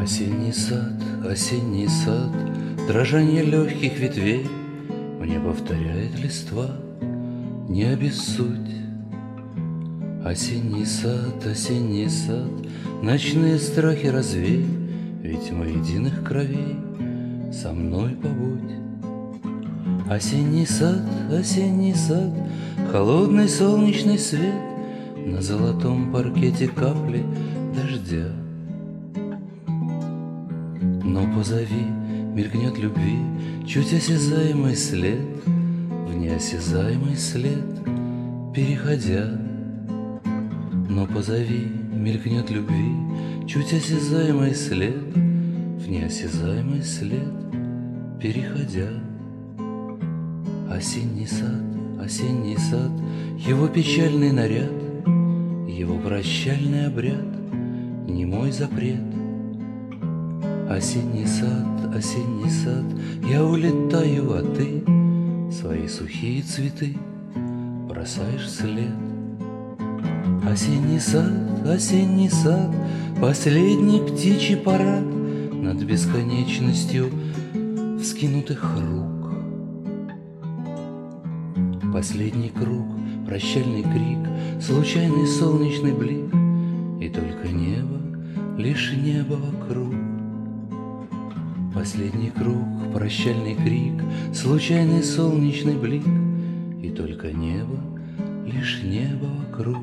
осенний сад, дрожанье легких ветвей мне повторяет листва, не обессудь. Осенний сад, ночные страхи развей, ведь мы единых кровей, со мной побудь. Осенний сад, холодный солнечный свет, на золотом паркете капли дождя. Но позови, мелькнет любви чуть осязаемый след, в неосязаемый след переходя. Но позови, мелькнет любви чуть осязаемый след, в неосязаемый след переходя. Осенний сад, его печальный наряд, его прощальный обряд, немой запрет. Осенний сад, я улетаю, а ты свои сухие цветы бросаешь вслед. Осенний сад, последний птичий парад над бесконечностью вскинутых рук. Последний круг, прощальный крик, случайный солнечный блик, и только небо, лишь небо вокруг. Последний круг, прощальный крик, случайный солнечный блик, и только небо, лишь небо вокруг.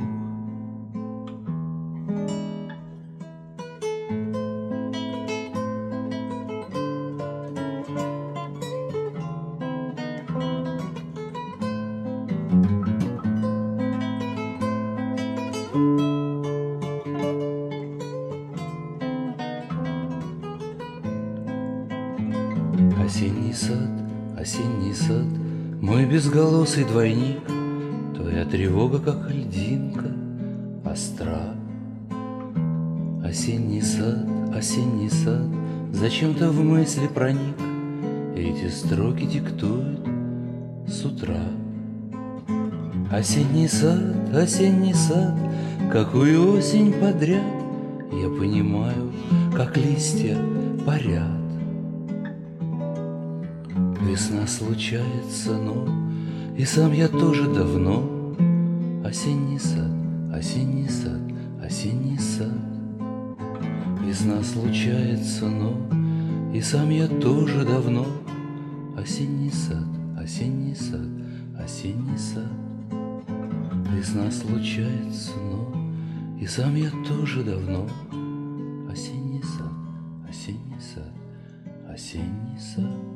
Осенний сад, мой безголосый двойник, твоя тревога, как льдинка, остра. Осенний сад, зачем-то в мысли проник, и эти строки диктуют с утра. Осенний сад, какую осень подряд я понимаю, как листья парят. Весна случается, но и сам я тоже давно. Осенний сад, осенний сад, осенний сад. Весна случается, но и сам я тоже давно. Осенний сад, осенний сад, осенний сад. Весна случается, но и сам я тоже давно. Осенний сад, осенний сад, осенний сад.